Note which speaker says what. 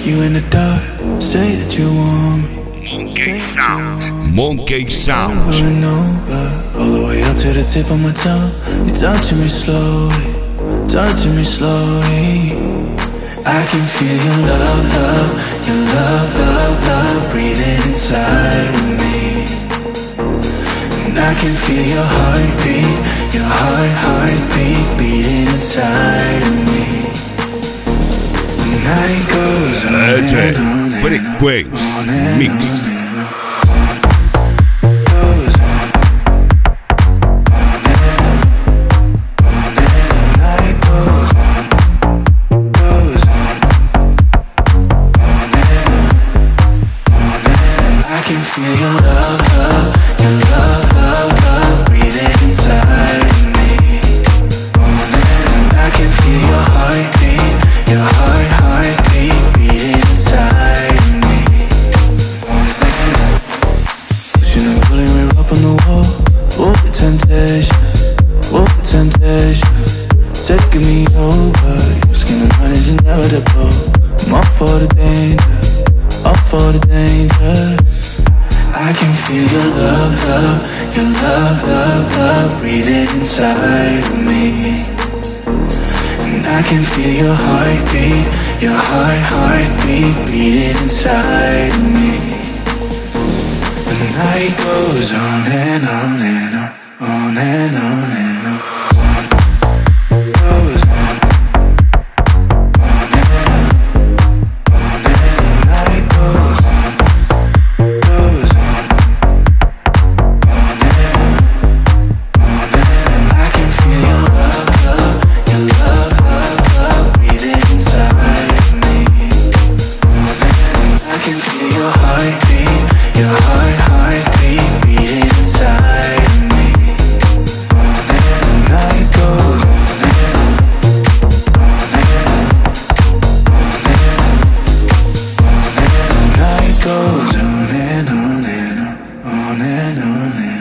Speaker 1: you in the dark, say that you want me.
Speaker 2: Monkey Sounds. Monkey Sounds.
Speaker 1: Over and over, all the way up to the tip of my tongue. You're touching me slowly, touching me slowly. I can feel your love, love, your love, love, love breathing inside of me. And I can feel your heartbeat, your heartbeat beating inside of me. The night goes on and on
Speaker 2: Frequency Mix. Taking me over, your skin and mine is inevitable. I'm up for the danger, up for the danger. I can feel your love, love, your love, love, love breathing inside of me. And I can feel your heartbeat, your heartbeat beating inside of me. The night goes on and on and on, on and on and on.